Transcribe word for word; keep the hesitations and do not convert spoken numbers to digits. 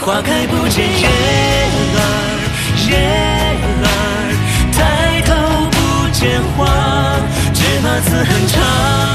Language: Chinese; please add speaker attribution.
Speaker 1: 花开不见叶儿，叶儿抬头不见花，只怕此恨长。